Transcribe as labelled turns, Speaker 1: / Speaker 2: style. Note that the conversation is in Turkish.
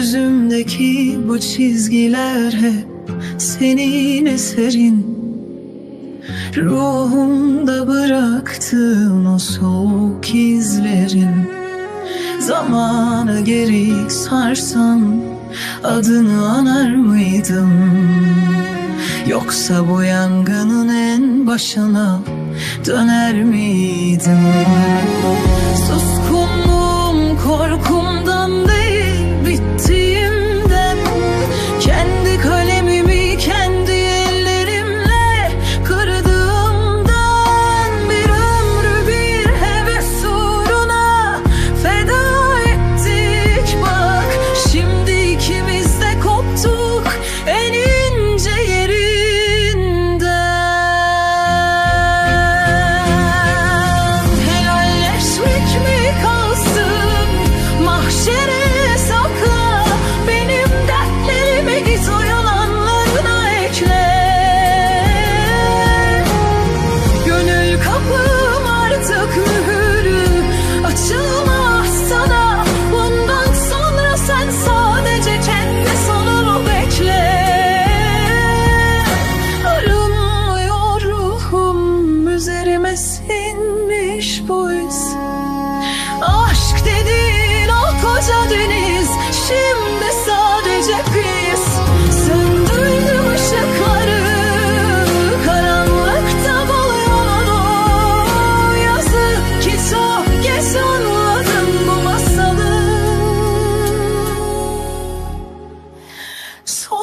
Speaker 1: Yüzümdeki bu çizgiler hep senin eserin. Ruhumda bıraktığın o soğuk izlerin. Zamanı geri sarsam adını anar mıydım? Yoksa bu yangının en başına döner miydim? Suskunluğum korkumdan değil, bittiğimden. Kendi kalemimi kendi ellerimle kırdığımdan. Bir ömrü bir heves uğruna feda ettik bak. Şimdi ikimiz de koptuk en ince yerinden. Helalleşmek mi kalsın, mahşere sakla. Benim dertlerimi git o yalanlarına ekle. Gönül kapım artık mühürü açılmaz sana. Bundan sonra sen sadece kendi sonunu bekle. Arınmıyor ruhum, üzerime sinmiş bu iz. Aşk dediğin o koca deniz şimdi sadece pis. Söndürdüm ışıkları, karanlıkta bul yolunu. Yazık ki çok geç anladım bu masalı. Son